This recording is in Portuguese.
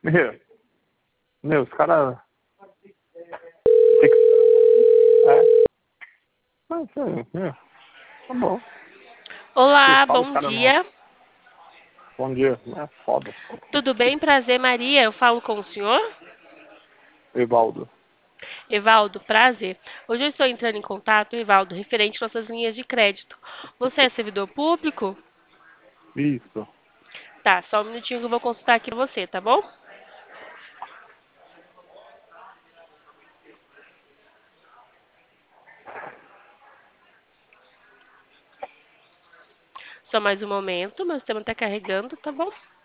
Meu, os caras. Tem que. É. Mas, meu, tá bom. Olá, Eu falo, os bom caras não. dia. Bom dia. É foda. Tudo bem? Prazer, Maria. Eu falo com o senhor? Evaldo. Evaldo, prazer. Hoje eu estou entrando em contato, Evaldo, referente às nossas linhas de crédito. Você é servidor público? Isso. Tá, só um minutinho que eu vou consultar aqui pra você, tá bom? Só mais um momento, meu sistema tá carregando, tá bom?